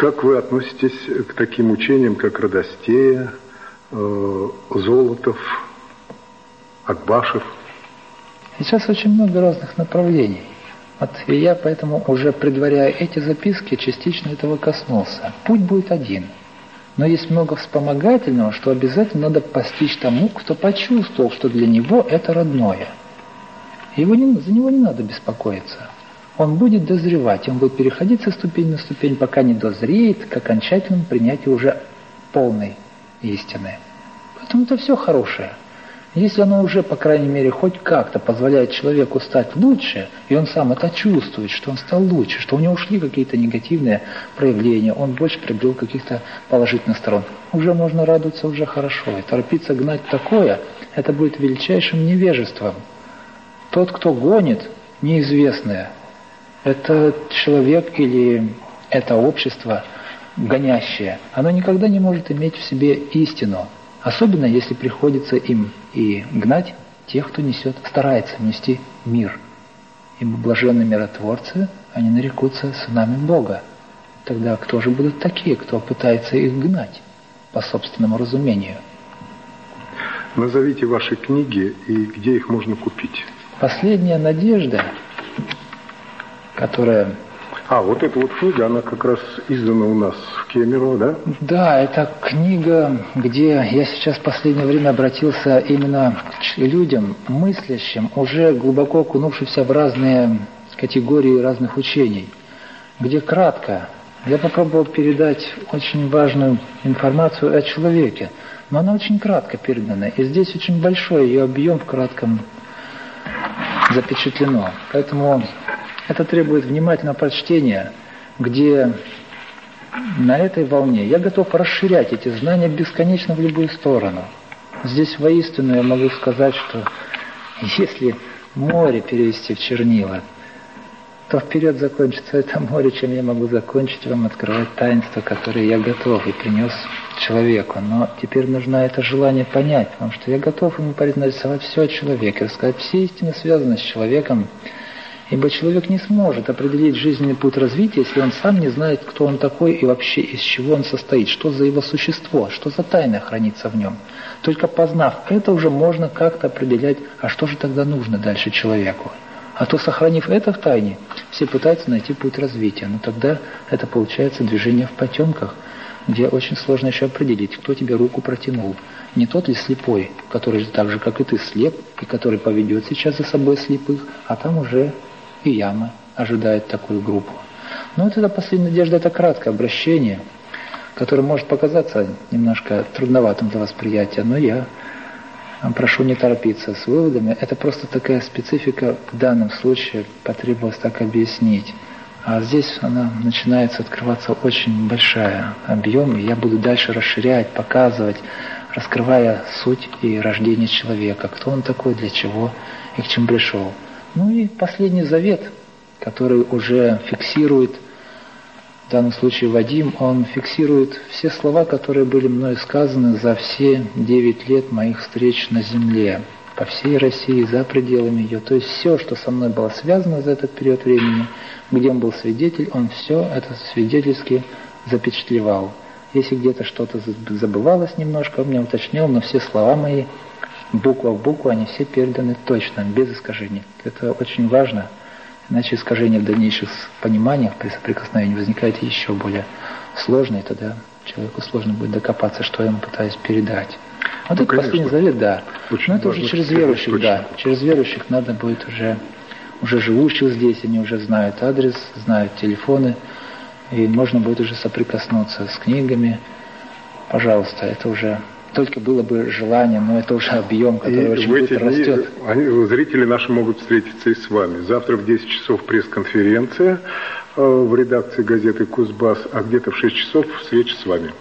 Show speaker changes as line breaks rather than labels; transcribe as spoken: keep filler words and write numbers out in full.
Как вы относитесь к таким учениям, как Родостея, э, Золотов, Акбашев?
Сейчас очень много разных направлений. Вот и я поэтому, уже предваряя эти записки, частично этого коснулся. Путь будет один. Но есть много вспомогательного, что обязательно надо постичь тому, кто почувствовал, что для него это родное. Его не, за него не надо беспокоиться. Он будет дозревать, он будет переходить со ступени на ступень, пока не дозреет к окончательному принятию уже полной истины. Поэтому это все хорошее. Если оно уже, по крайней мере, хоть как-то позволяет человеку стать лучше, и он сам это чувствует, что он стал лучше, что у него ушли какие-то негативные проявления, он больше приобрел каких-то положительных сторон, уже можно радоваться, уже хорошо. И торопиться гнать такое, это будет величайшим невежеством. Тот, кто гонит неизвестное, это человек или это общество гонящее, оно никогда не может иметь в себе истину. Особенно, если приходится им и гнать тех, кто несет, старается нести мир. Ибо блаженные миротворцы, они нарекутся сынами Бога. Тогда кто же будут такие, кто пытается их гнать по собственному разумению?
Назовите ваши книги и где их можно купить.
«Последняя надежда», которая...
А, вот эта вот книга, она как раз издана у нас в Кемерово, да?
Да, это книга, где я сейчас в последнее время обратился именно к людям, мыслящим, уже глубоко окунувшимся в разные категории разных учений, где кратко я попробовал передать очень важную информацию о человеке, но она очень кратко передана, и здесь очень большой ее объем в кратком запечатлено. Поэтому... это требует внимательного прочтения, где на этой волне я готов расширять эти знания бесконечно в любую сторону. Здесь воистину я могу сказать, что если море перевести в чернила, то вперед закончится это море, чем я могу закончить вам открывать таинства, которые я готов и принес человеку. Но теперь нужно это желание понять, потому что я готов ему нарисовать все о человеке, рассказать все истины, связанные с человеком. Ибо человек не сможет определить жизненный путь развития, если он сам не знает, кто он такой и вообще из чего он состоит, что за его существо, что за тайна хранится в нем. Только познав это, уже можно как-то определять, а что же тогда нужно дальше человеку. А то, сохранив это в тайне, все пытаются найти путь развития. Но тогда это получается движение в потемках, где очень сложно еще определить, кто тебе руку протянул. Не тот ли слепой, который так же, как и ты, слеп, и который поведет сейчас за собой слепых, а там уже... и яма ожидает такую группу. Но вот эта последняя надежда, это краткое обращение, которое может показаться немножко трудноватым для восприятия, но я прошу не торопиться с выводами. Это просто такая специфика в данном случае потребовалось так объяснить. А здесь она начинается открываться очень большая объем, и я буду дальше расширять, показывать, раскрывая суть и рождение человека, кто он такой, для чего и к чему пришел. Ну и последний завет, который уже фиксирует, в данном случае Вадим, он фиксирует все слова, которые были мной сказаны за все девять лет моих встреч на земле, по всей России, за пределами ее. То есть все, что со мной было связано за этот период времени, где он был свидетель, он все это свидетельски запечатлевал. Если где-то что-то забывалось немножко, он меня уточнял, но все слова мои, буква в букву, они все переданы точно, без искажений. Это очень важно, иначе искажения в дальнейших пониманиях при соприкосновении возникает еще более сложно, и тогда человеку сложно будет докопаться, что я ему пытаюсь передать. Вот ну, это конечно, последний завет, да. Но это уже через верующих, точно. Да. Через верующих надо будет уже, уже живущих здесь, они уже знают адрес, знают телефоны, и можно будет уже соприкоснуться с книгами. Пожалуйста, это уже... только было бы желание, но это уже объем, который и очень быстро растет.
Они, зрители наши могут встретиться и с вами. Завтра в десять часов пресс-конференция э, в редакции газеты «Кузбасс», а где-то в шесть часов встреча с вами.